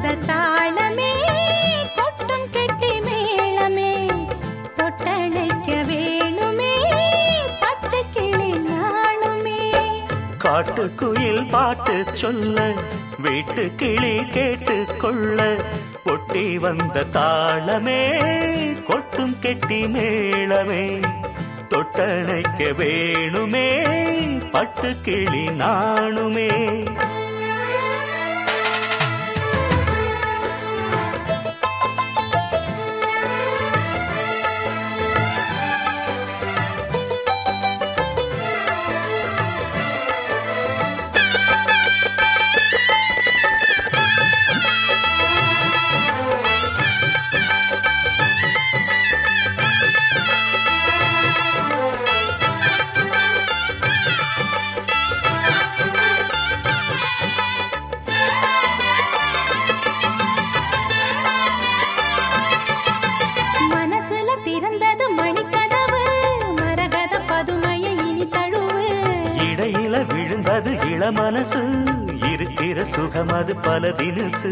வந்த தாளமே கொட்டும் கெட்டி மேளமே தொட்டணைக்க வேணுமே பட்டு கிளி நாணுமே. காட்டுக்குயில் பாட்டு சொல்ல வீட்டு கிளி கேட்டு கொள்ள ஒட்டி வந்த தாளமே கொட்டும் கெட்டி மேளமே தொட்டணைக்க வேணுமே பட்டு கிளி நாணுமே. விழுந்தது இளமனசு இருக்கிற சுகம் அது பல தினசு.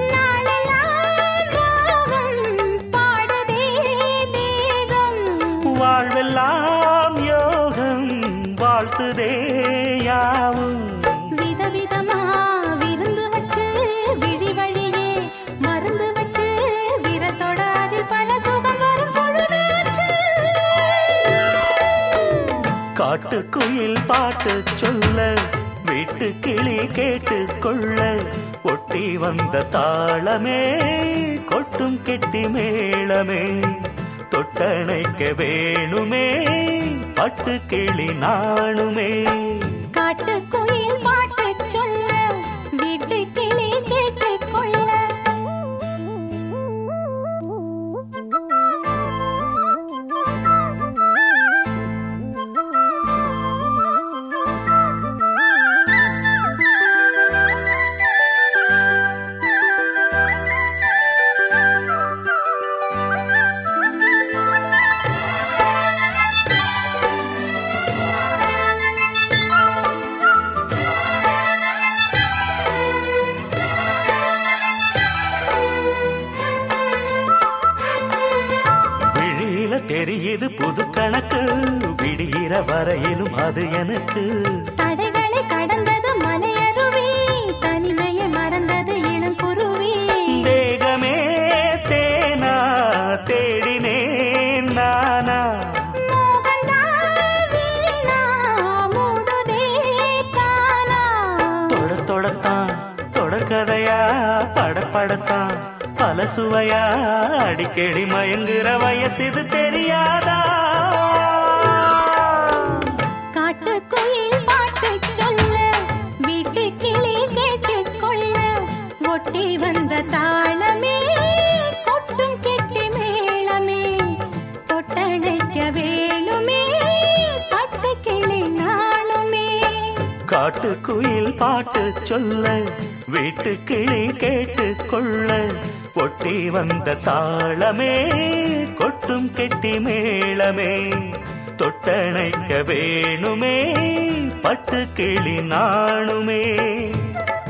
வாழ்வெல்லாம் யோகம் வாழ்த்துதே யாவும். விதவிதமா விருந்து வச்சு விழி வழியே மருந்து வச்சு விரத்தோட அதில் பல சுகம் வரும் பொழுதாச்சு. காட்டுக்குயில் பாட்டு சொல்ல வீட்டு கிளி கேட்டு கொள்ள ஒட்டி வந்த தாளமே கொட்டும் கெட்டி மேளமே தொட்டணைக்க வேணுமே பட்டு கிளி நாணுமே. காட்டுக்குயில் பாட்டு சொல்ல வீட்டு கிளி கேட்டு கொள்ள தெரியுது புது கணக்கு விடுகிற வரையிலும் அது எனக்கு. தடைகளை கடந்தது மலையருவி தனிமையை மறந்தது இளங்குருவி. தேகமே தேனா தேடினேன் நானா தொடத்தான் தொடர்கதையா படப்படத்தான் பல சுவையா அடிக்கடி மயங்குற வயசு தெரியாதா. காட்டுக்குயில் பாட்டு சொல்ல வீட்டு கிளி கேட்டு கொள்ள ஒட்டி வந்த தாளமே கொட்டும் கெட்டி மேளமே தொட்டணைக்க வேணுமே பட்டு கிளி நாணுமே. காட்டுக்குயில் பாட்டு சொல்ல வீட்டு கிளி கேட்டு கொள்ள ஒட்டி வந்த தாளமே கொட்டும் கெட்டி மேளமே தொட்டணைக்க வேணுமே பட்டு கிளி நாணுமே.